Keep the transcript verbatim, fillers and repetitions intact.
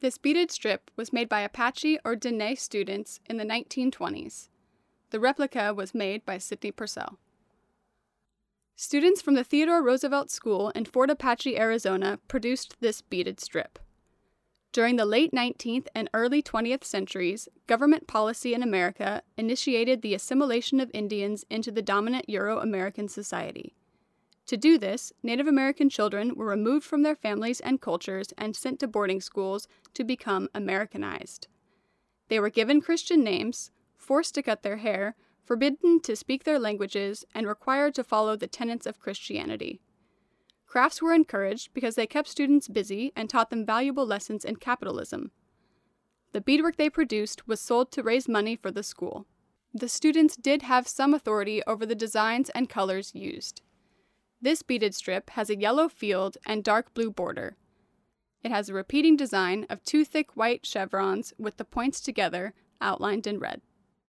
This beaded strip was made by Apache or Diné students in the nineteen twenties. The replica was made by Sidney Purcell. Students from the Theodore Roosevelt School in Fort Apache, Arizona, produced this beaded strip. During the late nineteenth and early twentieth centuries, government policy in America initiated the assimilation of Indians into the dominant Euro-American society. To do this, Native American children were removed from their families and cultures and sent to boarding schools to become Americanized. They were given Christian names, forced to cut their hair, forbidden to speak their languages, and required to follow the tenets of Christianity. Crafts were encouraged because they kept students busy and taught them valuable lessons in capitalism. The beadwork they produced was sold to raise money for the school. The students did have some authority over the designs and colors used. This beaded strip has a yellow field and dark blue border. It has a repeating design of two thick white chevrons with the points together, outlined in red.